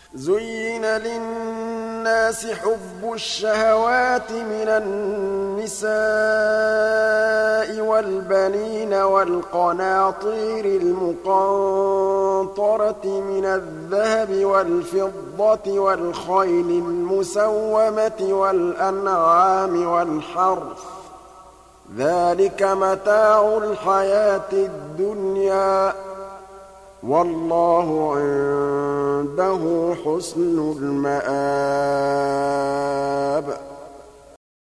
زُيِّنَ لِلنَّاسِ حُبُّ الشَّهَوَاتِ مِنَ النِّسَاءِ وَالْبَنِينَ وَالْقَنَاطِيرِ الْمُقَنطَرَةِ مِنَ الذَّهَبِ وَالْفِضَّةِ وَالْخَيْلِ الْمُسَوَّمَةِ وَالْأَنْعَامِ وَالْحَرْثِ ۗ ذَٰلِكَ مَتَاعُ الْحَيَاةِ الدُّنْيَا ۖ وَاللَّهُ عِندَهُ حُسْنُ الْمَآبِ